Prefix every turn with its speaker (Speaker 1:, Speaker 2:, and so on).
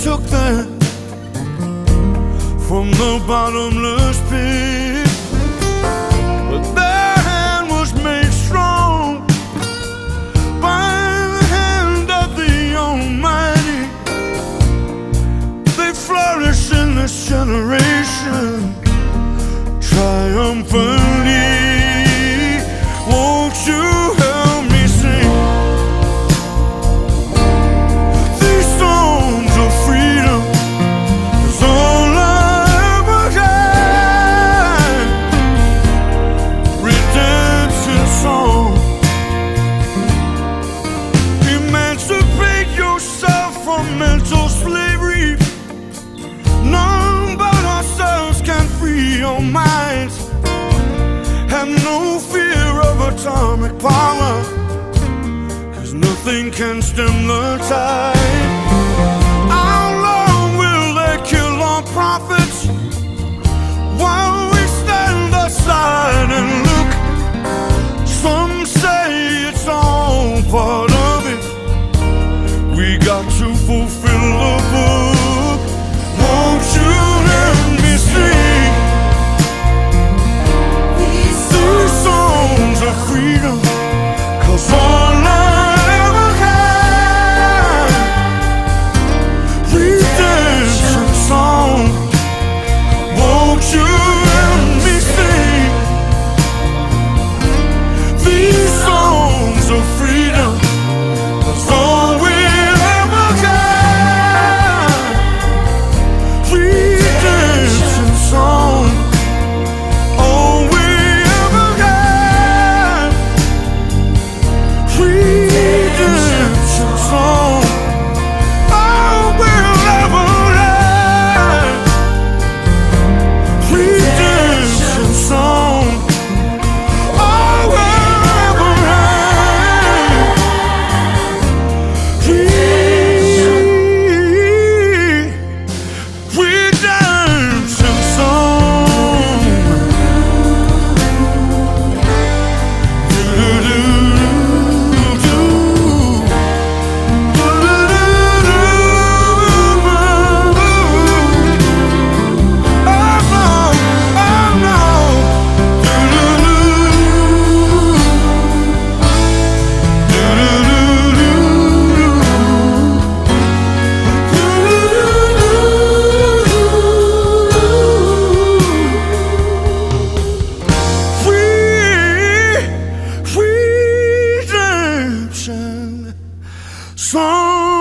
Speaker 1: took them from the bottomless pit, but their hand was made strong by the hand of the Almighty. They flourish in this generation triumphantly. Won't you help me sing these songs of freedom? Is all I ever had. Redemption song. Emancipate yourself from mental slavery. None but ourselves can free your minds. Have no fear of atomic power, 'cause nothing can stem the tide. How long will they kill our prophets while we stand aside and look? Some say it's all part of it. We got to fulfill the book. Won't you let me sing these songs of freedom? 'Cause all I ever had, redemption song. Won't you let me sing these songs of freedom? 'Cause all we ever had, redemption song. All we ever had, redemption song. All we'll ever have, redemption song. All we'll ever have, redemption song. Redemption song.